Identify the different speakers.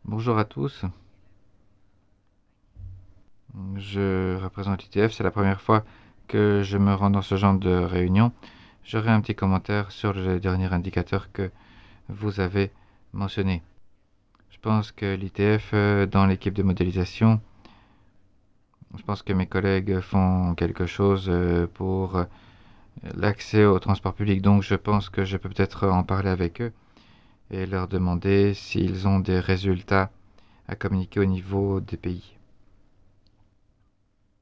Speaker 1: Bonjour à tous, je représente l'ITF, c'est la première fois que je me rends dans ce genre de réunion. J'aurais un petit commentaire sur le dernier indicateur que vous avez mentionné. Je pense que l'ITF, dans l'équipe de modélisation, je pense que mes collègues font quelque chose pour l'accès au transport public, donc je pense que je peux peut-être en parler avec eux et leur demander s'ils ont des résultats à communiquer au niveau des pays.